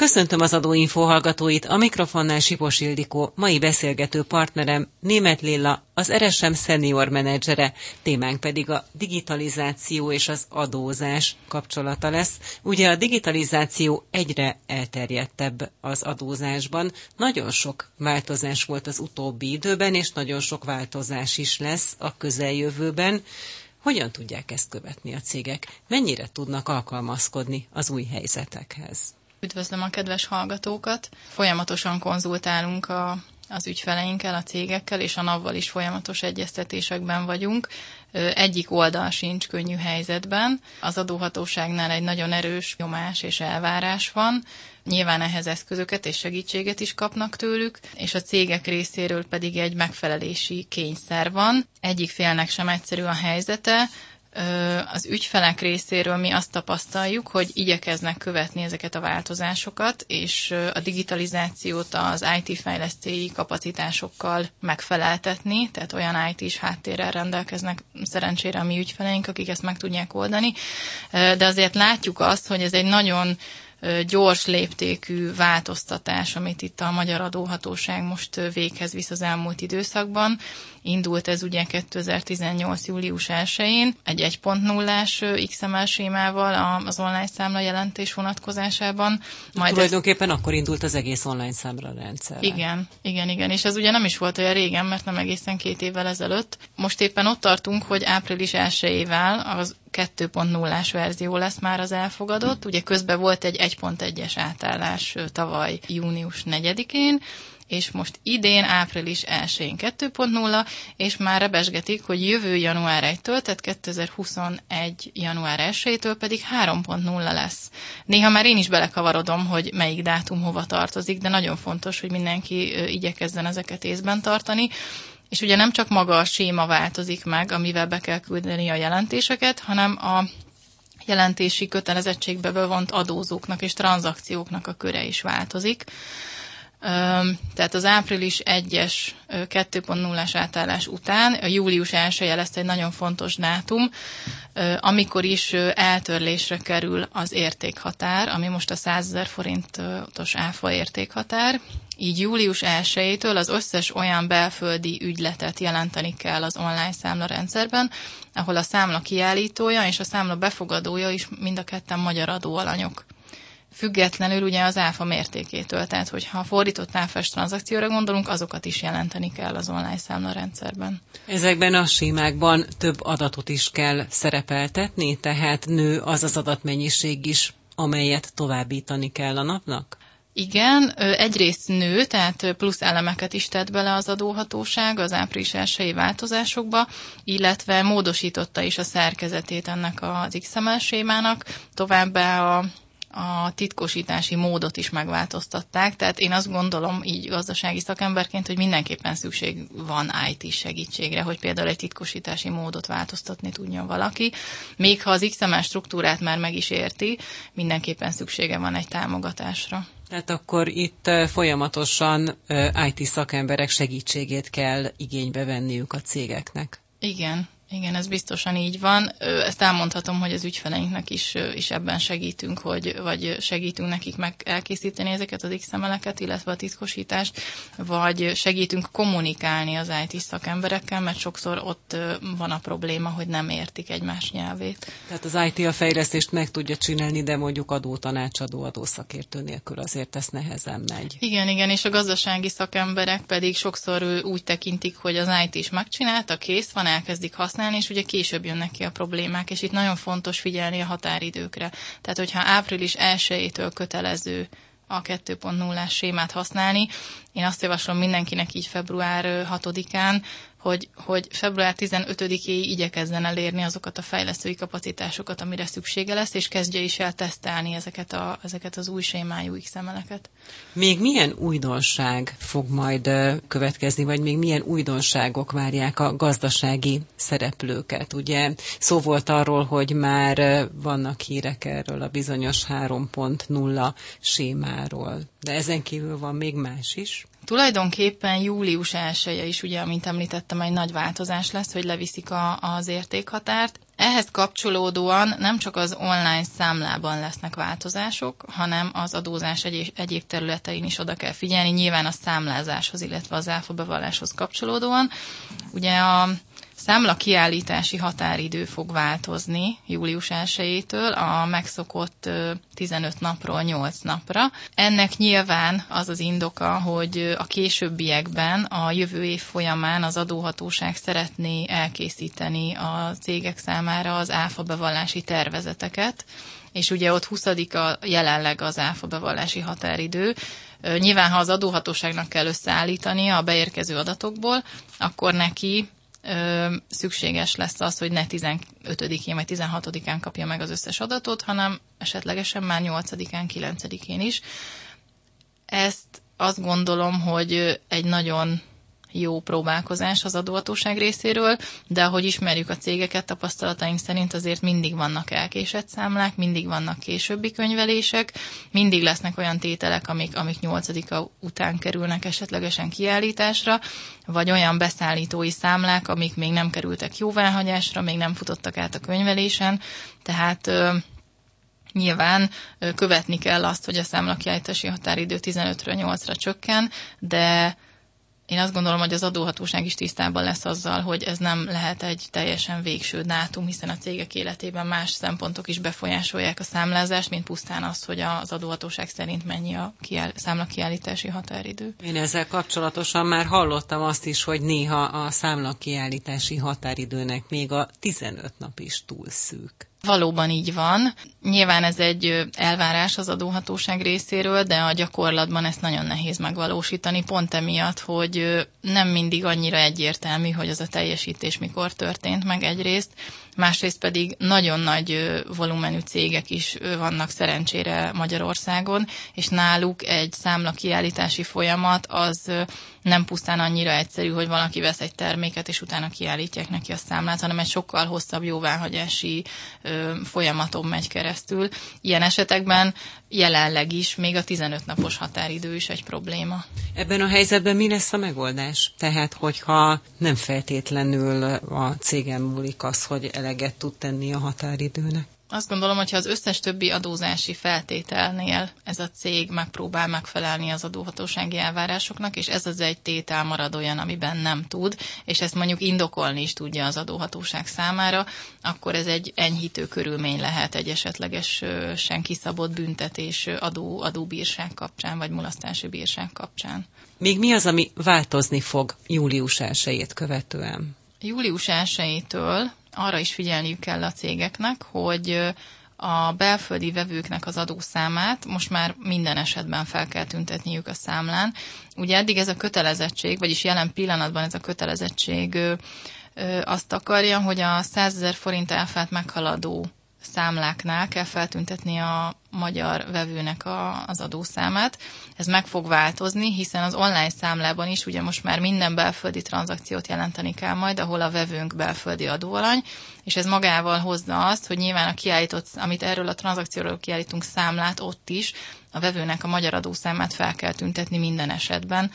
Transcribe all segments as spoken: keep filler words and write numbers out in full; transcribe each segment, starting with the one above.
Köszöntöm az Adóinfo hallgatóit, a mikrofonnál Sipos Ildikó, mai beszélgető partnerem Németh Lilla, az er es em senior menedzsere, témánk pedig a digitalizáció és az adózás kapcsolata lesz. Ugye a digitalizáció egyre elterjedtebb az adózásban, nagyon sok változás volt az utóbbi időben, és nagyon sok változás is lesz a közeljövőben. Hogyan tudják ezt követni a cégek? Mennyire tudnak alkalmazkodni az új helyzetekhez? Üdvözlöm a kedves hallgatókat! Folyamatosan konzultálunk a, az ügyfeleinkkel, a cégekkel, és a NAV-val is folyamatos egyeztetésekben vagyunk. Egyik oldal sincs könnyű helyzetben. Az adóhatóságnál egy nagyon erős nyomás és elvárás van. Nyilván ehhez eszközöket és segítséget is kapnak tőlük, és a cégek részéről pedig egy megfelelési kényszer van. Egyik félnek sem egyszerű a helyzete. Az ügyfelek részéről mi azt tapasztaljuk, hogy igyekeznek követni ezeket a változásokat, és a digitalizációt az i té fejlesztői kapacitásokkal megfeleltetni, tehát olyan i té-s háttérrel rendelkeznek szerencsére a mi ügyfeleink, akik ezt meg tudják oldani. De azért látjuk azt, hogy ez egy nagyon gyors léptékű változtatás, amit itt a Magyar Adóhatóság most véghez visz az elmúlt időszakban. Indult ez ugye kétezer-tizennyolc. július elsején egy egy pont nullás iksz em el sémával az online számla jelentés vonatkozásában. Majd tulajdonképpen ez... akkor indult az egész online számla rendszer. Igen, igen, igen, és ez ugye nem is volt olyan régen, mert nem egészen két évvel ezelőtt. Most éppen ott tartunk, hogy április elsejével az kettő pont nullás verzió lesz már az elfogadott. Ugye közben volt egy egy pont egyes átállás tavaly június negyedikén, és most idén április elsején kettő pont nulla, és már rebesgetik, hogy jövő január elsejétől, tehát kétezer-huszonegy. január elsejétől pedig három pont nulla lesz. Néha már én is belekavarodom, hogy melyik dátum hova tartozik, de nagyon fontos, hogy mindenki igyekezzen ezeket észben tartani. És ugye nem csak maga a séma változik meg, amivel be kell küldeni a jelentéseket, hanem a jelentési kötelezettségbe bevont adózóknak és tranzakcióknak a köre is változik. Tehát az április egyes kettő pont nullás átállás után a július elseje lesz egy nagyon fontos dátum, amikor is eltörlésre kerül az értékhatár, ami most a százezer forintos áfa értékhatár. Így július elsejétől az összes olyan belföldi ügyletet jelenteni kell az online számlarendszerben, ahol a számla kiállítója és a számla befogadója is mind a ketten magyar adóalanyok. Függetlenül ugye az áfa mértékétől, tehát hogyha fordított áfás tranzakcióra gondolunk, azokat is jelenteni kell az online számlarendszerben. Ezekben a sémákban több adatot is kell szerepeltetni, tehát nő az az adatmennyiség is, amelyet továbbítani kell a napnak? Igen, egyrészt nő, tehát plusz elemeket is tett bele az adóhatóság az április elsejei változásokba, illetve módosította is a szerkezetét ennek az iksz em el sémának, továbbá a a titkosítási módot is megváltoztatták, tehát én azt gondolom így gazdasági szakemberként, hogy mindenképpen szükség van i té segítségre, hogy például egy titkosítási módot változtatni tudjon valaki. Még ha az iksz em el struktúrát már meg is érti, mindenképpen szüksége van egy támogatásra. Tehát akkor itt folyamatosan i té szakemberek segítségét kell igénybe venniük a cégeknek. Igen. Igen, ez biztosan így van. Ezt elmondhatom, hogy az ügyfeleinknek is, is ebben segítünk, hogy, vagy segítünk nekik meg elkészíteni ezeket az iksz em eleket, illetve a titkosítást, vagy segítünk kommunikálni az i té szakemberekkel, mert sokszor ott van a probléma, hogy nem értik egymás nyelvét. Tehát az i té a fejlesztést meg tudja csinálni, de mondjuk adótanácsadó, adószakértő nélkül azért ez nehezen megy. Igen, igen, és a gazdasági szakemberek pedig sokszor úgy tekintik, hogy az i té is megcsinálta, kész van, elkezdik használni, és ugye később jönnek ki a problémák, és itt nagyon fontos figyelni a határidőkre. Tehát, hogyha április elsejétől kötelező a kettő pont nullás sémát használni, én azt javaslom mindenkinek így február hatodikán, hogy, hogy február tizenötödikéig igyekezzen elérni azokat a fejlesztői kapacitásokat, amire szüksége lesz, és kezdje is el tesztelni ezeket, a, ezeket az új sémájú iksz em eleket. Még milyen újdonság fog majd következni, vagy még milyen újdonságok várják a gazdasági szereplőket? Ugye szó volt arról, hogy már vannak hírek erről a bizonyos három pont nulla sémáról, de ezen kívül van még más is? Tulajdonképpen július elseje is, ugye, amint említettem, egy nagy változás lesz, hogy leviszik a, az értékhatárt. Ehhez kapcsolódóan nem csak az online számlában lesznek változások, hanem az adózás egy- egyéb területein is oda kell figyelni, nyilván a számlázáshoz, illetve az áfa bevalláshoz kapcsolódóan. Ugye a számla kiállítási határidő fog változni július elsejétől a megszokott tizenöt napról nyolc napra. Ennek nyilván az az indoka, hogy a későbbiekben, a jövő év folyamán az adóhatóság szeretné elkészíteni a cégek számára az áfa bevallási tervezeteket, és ugye ott huszadika jelenleg az áfa bevallási határidő. Nyilván, ha az adóhatóságnak kell összeállítania a beérkező adatokból, akkor neki Ö, szükséges lesz az, hogy ne tizenötödikén vagy tizenhatodikán kapja meg az összes adatot, hanem esetlegesen már nyolcadikán, kilencedikén is. Ezt azt gondolom, hogy egy nagyon jó próbálkozás az adóhatóság részéről, de ahogy ismerjük a cégeket, tapasztalataink szerint azért mindig vannak elkésett számlák, mindig vannak későbbi könyvelések, mindig lesznek olyan tételek, amik, amik nyolcadika után kerülnek esetlegesen kiállításra, vagy olyan beszállítói számlák, amik még nem kerültek jóváhagyásra, még nem futottak át a könyvelésen, tehát ö, nyilván ö, követni kell azt, hogy a számlakiállítási határidő tizenötről nyolcra csökken, de én azt gondolom, hogy az adóhatóság is tisztában lesz azzal, hogy ez nem lehet egy teljesen végső dátum, hiszen a cégek életében más szempontok is befolyásolják a számlázást, mint pusztán az, hogy az adóhatóság szerint mennyi a kiáll- számlakiállítási határidő. Én ezzel kapcsolatosan már hallottam azt is, hogy néha a számlakiállítási határidőnek még a tizenöt nap is túl szűk. Valóban így van. Nyilván ez egy elvárás az adóhatóság részéről, de a gyakorlatban ezt nagyon nehéz megvalósítani, pont emiatt, hogy nem mindig annyira egyértelmű, hogy az a teljesítés mikor történt meg egyrészt, másrészt pedig nagyon nagy volumenű cégek is vannak szerencsére Magyarországon, és náluk egy számlakiállítási folyamat az nem pusztán annyira egyszerű, hogy valaki vesz egy terméket, és utána kiállítják neki a számlát, hanem egy sokkal hosszabb jóváhagyási folyamaton megy keresztül. Ilyen esetekben jelenleg is még a tizenöt napos határidő is egy probléma. Ebben a helyzetben mi lesz a megoldás? Tehát, hogyha nem feltétlenül a cégen múlik az, hogy eleget tud tenni a határidőnek? Azt gondolom, hogy ha az összes többi adózási feltételnél ez a cég megpróbál megfelelni az adóhatósági elvárásoknak, és ez az egy tétel marad olyan, amiben nem tud, és ezt mondjuk indokolni is tudja az adóhatóság számára, akkor ez egy enyhítő körülmény lehet egy esetlegesen kiszabott büntetés adó, adóbírság kapcsán, vagy mulasztási bírság kapcsán. Még mi az, ami változni fog július elsejét követően? Július elsejétől arra is figyelniük kell a cégeknek, hogy a belföldi vevőknek az adószámát most már minden esetben fel kell tüntetniük a számlán. Ugye eddig ez a kötelezettség, vagyis jelen pillanatban ez a kötelezettség azt akarja, hogy a százezer forint áfát meghaladó számláknál kell feltüntetni a magyar vevőnek a, az adószámát. Ez meg fog változni, hiszen az online számlában is ugye most már minden belföldi tranzakciót jelenteni kell majd, ahol a vevőnk belföldi adóalany, és ez magával hozza azt, hogy nyilván a kiállított, amit erről a tranzakcióról kiállítunk számlát, ott is a vevőnek a magyar adószámát fel kell tüntetni minden esetben.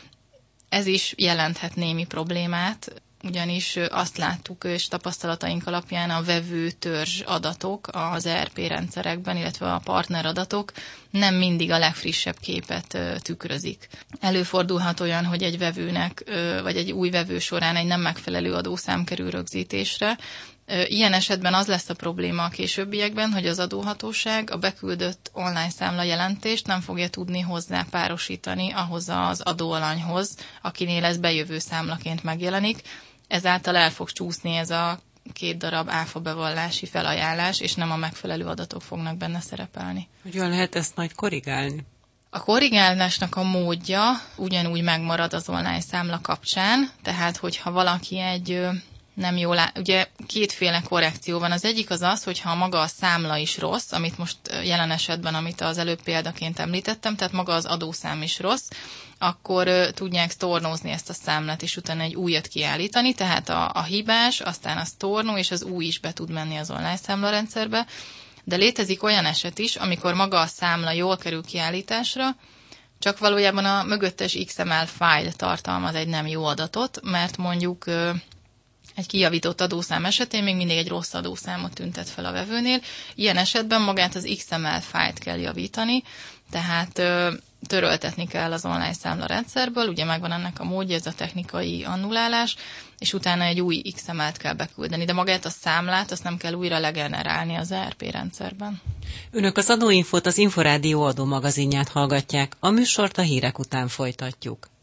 Ez is jelenthet némi problémát, ugyanis azt láttuk, és tapasztalataink alapján a vevő törzs adatok az é er pé rendszerekben, illetve a partner adatok nem mindig a legfrissebb képet tükrözik. Előfordulhat olyan, hogy egy vevőnek, vagy egy új vevő során egy nem megfelelő adószám kerül rögzítésre. Ilyen esetben az lesz a probléma a későbbiekben, hogy az adóhatóság a beküldött online számla jelentést nem fogja tudni hozzá párosítani ahhoz az adóalanyhoz, akinél ez bejövő számlaként megjelenik. Ezáltal el fog csúszni ez a két darab áfa bevallási felajánlás, és nem a megfelelő adatok fognak benne szerepelni. Hogyan lehet ezt majd korrigálni? A korrigálásnak a módja ugyanúgy megmarad az online számla kapcsán, tehát hogyha valaki egy nem jól áll, ugye kétféle korrekció van. Az egyik az az, hogyha maga a számla is rossz, amit most jelen esetben, amit az előbb példaként említettem, tehát maga az adószám is rossz, akkor uh, tudják sztornózni ezt a számlát, és utána egy újat kiállítani, tehát a, a hibás, aztán a sztornó, és az új is be tud menni az online számlarendszerbe. De létezik olyan eset is, amikor maga a számla jól kerül kiállításra, csak valójában a mögöttes iksz em el fájl tartalmaz egy nem jó adatot, mert mondjuk uh, egy kijavított adószám esetén még mindig egy rossz adószámot tüntet fel a vevőnél. Ilyen esetben magát az iksz em el fájlt kell javítani, tehát töröltetni kell az online számla rendszerből, ugye megvan ennek a módja, ez a technikai annulálás, és utána egy új iksz em el-t kell beküldeni, de magát a számlát azt nem kell újra legenerálni az é er pé rendszerben. Önök az Adóinfót, az Inforádió adómagazinját hallgatják, a műsort a hírek után folytatjuk.